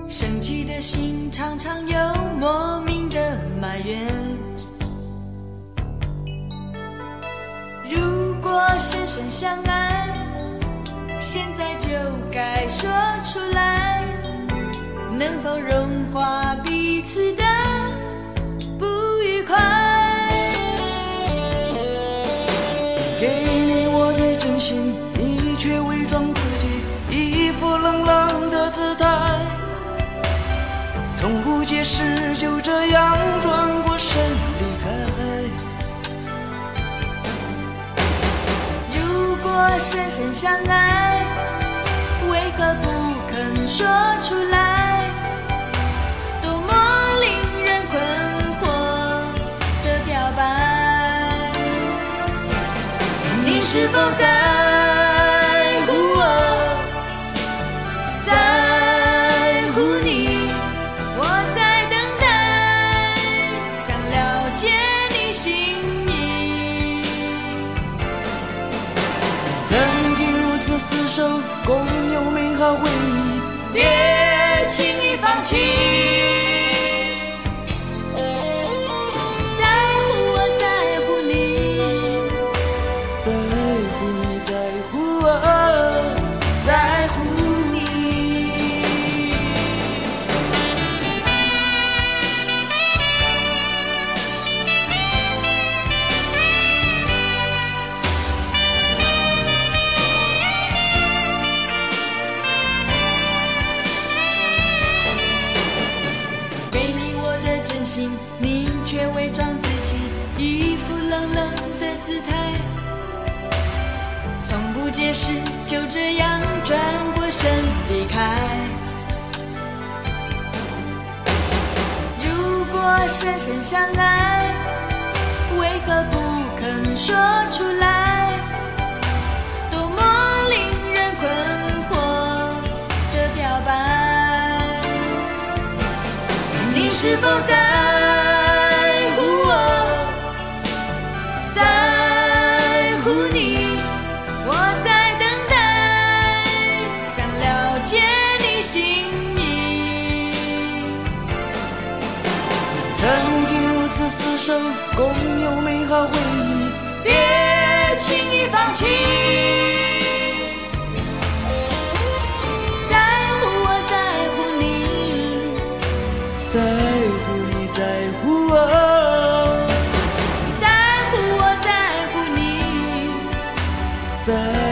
生气的心常常有莫名的埋怨。如果深深相爱，现在就该说出来，能否融化彼此的不愉快？ 给你我的真心，你却伪装自己，一副冷冷的姿态，从不解释，就这样转过身离开。 如果深深相爱，为何不肯说出来？多么令人困惑的表白，你是否在乎我，在乎你？我在等待，想了解你心意。 曾经如此厮守，共有美好回忆， 别轻易放弃。在乎我，在乎你， 在乎你，在乎我，在乎你。 给你我的真心，你却伪装自己，一副冷冷的姿态，从不解释，就这样转过身离开。如果深深相爱，为何不肯说出来？多么令人困惑的表白，你是否在乎我，在乎你？我在等待，想了解你心意。 曾经如此厮守，共有美好回忆， 别轻易放弃。在乎我，在乎你， 在乎你，在乎我， 在乎我，在乎你。 在